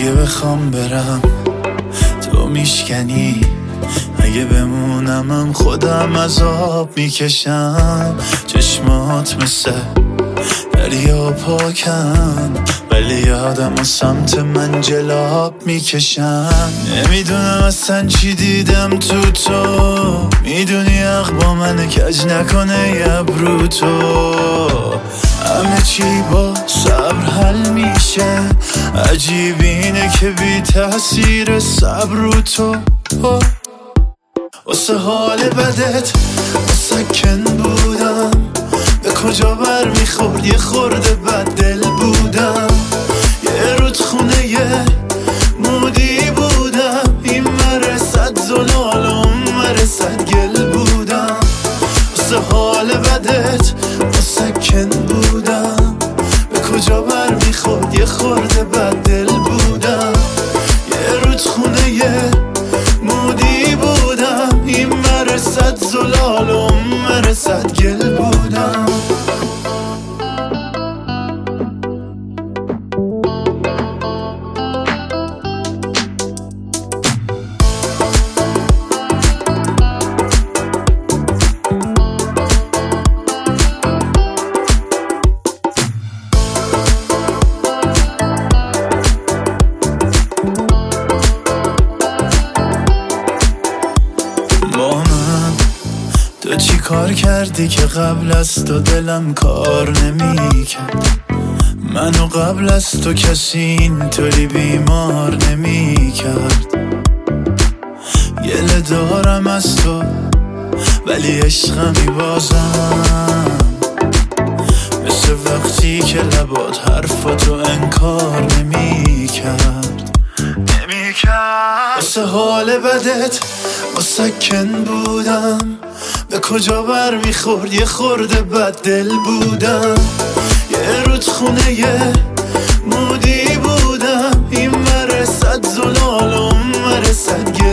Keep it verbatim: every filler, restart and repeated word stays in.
اگه بخوام برم تو میشکنی، اگه بمونمم خودم عذاب میکشم. چشمات مثل دریا پاکن ولی یادم و سمت من جلاب میکشن. نمیدونم اصلا چی دیدم تو تو، میدونی حق با من کج نکنه ابرو تو. همه چی با صبر حل میشه، عجیب اینه که بی تاثیر صبر رو تو. واسه حال بدت مسکن بودم، به کجا بر میخورد یه خورده بد دل بودم. یه رودخونه یه مودی بودم، این مرسد زلال و اون مرسد گل بودم. واسه حال بدت مسکن بودم، به کجا بر میخورد یه خورده بد دل بودم. یه رودخونه یه مودی بودم، این مرسد زلال و اون مرسد گل بودم. تو چی کار کردی که قبل از تو دلم کار نمی‌کرد؟ منو قبل از تو کسی اینطوری بیمار نمی‌کرد. گله دارم از تو ولی عشقمی بازم، مثل وقتی که لبات حرفاتو انکار نمی‌کرد نمی‌کرد. واسه حال بدت مسکن بودم، به کجا بر میخورد یه خورده بد دل بودم. یه رودخونه یه مودی بودم، این مرسد زلال و اون مرسد